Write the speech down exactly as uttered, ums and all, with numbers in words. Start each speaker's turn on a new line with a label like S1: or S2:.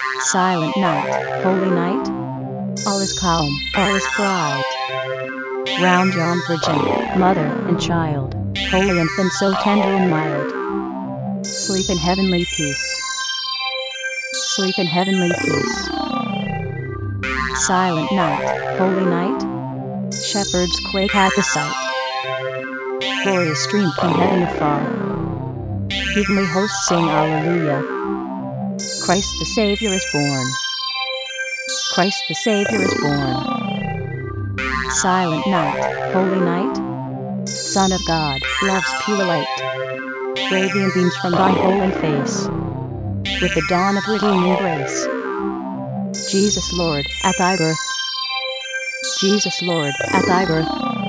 S1: Silent night, holy night. All is calm, all is bright. Round yon virgin, mother and child, holy infant so tender and mild. Sleep in heavenly peace. Sleep in heavenly peace. Silent night, holy night. Shepherds quake at the sight. Glorious stream from heaven afar. Heavenly hosts sing Alleluia. Christ the Savior is born. Christ the Savior is born. Silent night, holy night. Son of God, love's pure light. Radiant beams from thy holy face. With the dawn of redeeming grace. Jesus Lord, at thy birth. Jesus Lord, at thy birth.